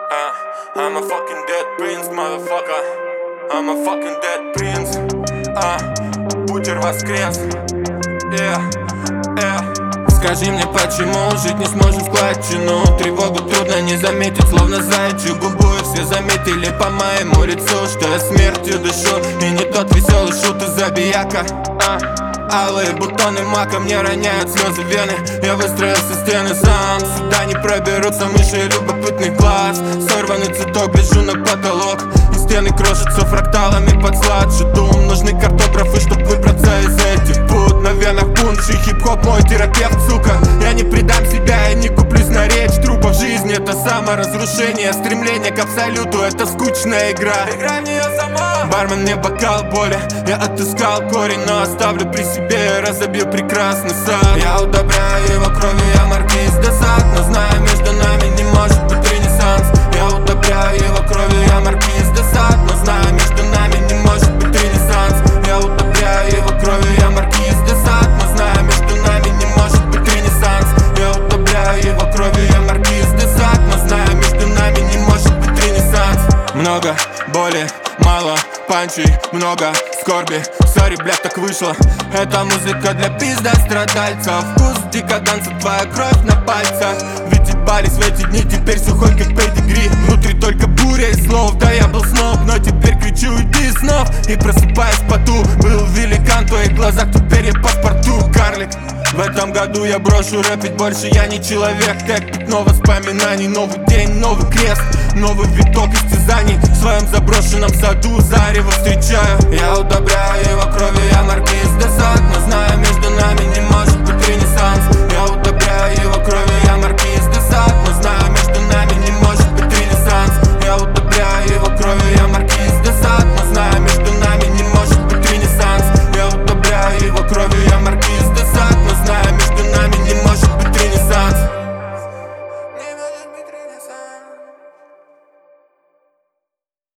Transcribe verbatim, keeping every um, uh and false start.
Uh, I'm a fucking dead prince, motherfucker. I'm a fucking dead prince. Uh, Бутер воскрес. Yeah, yeah. Скажи мне, почему жить не сможем в складчину? Тревогу трудно не заметить, словно заячью губу. И все заметили по моему лицу, что я смертью дышу. И не тот веселый шут из забияка. uh. Алые бутоны мака мне роняют слезы вены. Я выстроился стены сам, сюда не проберутся мыши любопытный глаз. Сорванный цветок, гляжу на потолок, и стены крошатся фракталами под сладший дум. Нужны картографы, чтоб выбраться из этих пут. На венах пунш и хип-хоп мой терапевт, сука. Я не предам себя, я не куплюсь на речь трупов. Жизнь это саморазрушение, стремление к абсолюту, это скучная игра. Играй в нее сама. Бармен мне бокал боли, я отыскал корень, но оставлю при себе, я разобью прекрасный сад. Я удобряю его кровью, я маркиз де Сад. Но знаю, между нами не может быть ренессанс. Я удобряю его кровью, я маркиз де Сад. Но знаю, между нами не может быть ренессанс. Я удобряю его кровью, я маркиз де Сад. Но знаю, между нами не может быть ренессанс. Я удобряю его кровью, я маркиз де Сад. Но знаю, между нами не может быть ренессанс. Много боли, мало панчей, много скорби. Сори, блядь, так вышло. Это музыка для пиздострадальцев. Вкус декаданса, твоя кровь на пальцах. Ведь ебались в эти дни, теперь сухой как педигри. Внутри только буря из слов, да я был сноб, но теперь кричу иди снов. И просыпаюсь в поту, был великан в твоих глазах, теперь я паспорту, карлик. В этом году я брошу рэп, ведь больше я не человек. Как пятно воспоминаний, новый день, новый крест, новый виток истязаний. В своем заброшенном саду зарево встречаю. Я удобряю его кровью, я маркиз де Сад. Но знаю, между нами не может быть ренессанс. Я удобряю его кровью,